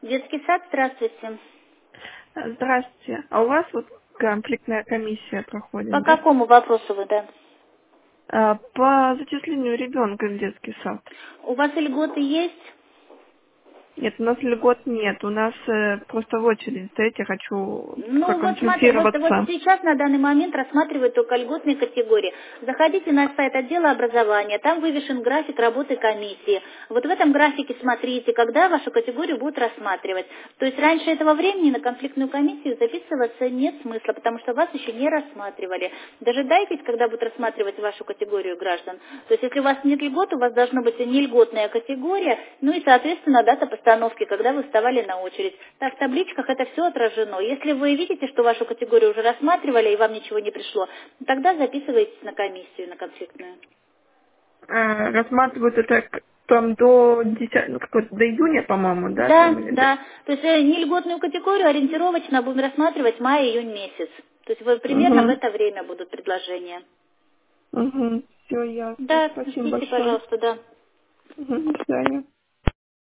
Детский сад, здравствуйте. Здравствуйте. А у вас вот конфликтная комиссия По проходит, да? какому вопросу вы, да? По зачислению ребенка в детский сад. У вас льготы есть? Нет, у нас льгот нет. У нас просто в очереди стоять. Я хочу Ну, вот смотри, вот проконсультироваться. сейчас на данный момент рассматривают только льготные категории. Заходите на сайт отдела образования, там вывешен график работы комиссии. Вот в этом графике смотрите, когда вашу категорию будут рассматривать. То есть раньше этого времени на конфликтную комиссию записываться нет смысла, потому что вас еще не рассматривали. Дожидайтесь, когда будут рассматривать вашу категорию граждан. То есть если у вас нет льгот, у вас должна быть нельготная категория, ну и, соответственно, дата постановки, когда вы вставали на очередь. Так, в табличках это все отражено. Если вы видите, что вашу категорию уже рассматривали и вам ничего не пришло, тогда записывайтесь на комиссию, на конфликтную. Рассматривают это там до 10, ну, до июня, по-моему, да? Да, Там, да. То есть нельготную категорию ориентировочно будем рассматривать май-июнь месяц. То есть примерно в Угу. это время будут предложения. Угу. Все ясно. Да, Спасибо ждите, большое. пожалуйста, да. Угу. До свидания.